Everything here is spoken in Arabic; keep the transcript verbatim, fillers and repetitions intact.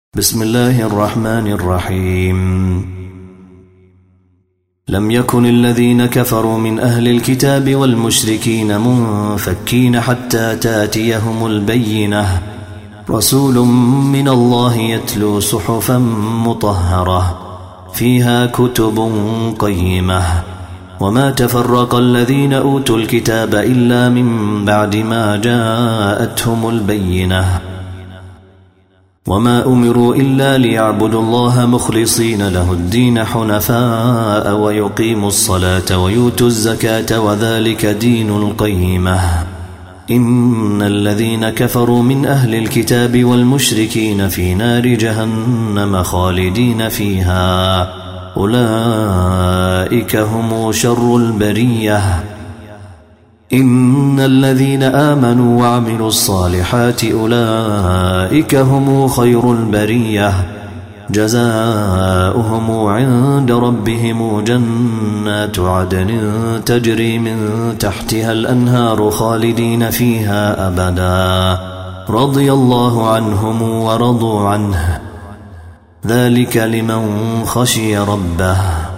بسم الله الرحمن الرحيم. لم يكن الذين كفروا من أهل الكتاب والمشركين منفكين حتى تاتيهم البينة رسول من الله يتلو صحفا مطهرة فيها كتب قيمة وما تفرق الذين أوتوا الكتاب إلا من بعد ما جاءتهم البينة وما أمروا إلا ليعبدوا الله مخلصين له الدين حنفاء ويقيموا الصلاة ويؤتوا الزكاة وذلك دين القيمة. إن الذين كفروا من أهل الكتاب والمشركين في نار جهنم خالدين فيها أولئك هم شر البرية. إن الذين آمنوا وعملوا الصالحات أولئك هم خير البرية جزاؤهم عند ربهم جنات عدن تجري من تحتها الأنهار خالدين فيها أبدا رضي الله عنهم ورضوا عنه ذلك لمن خشي ربه.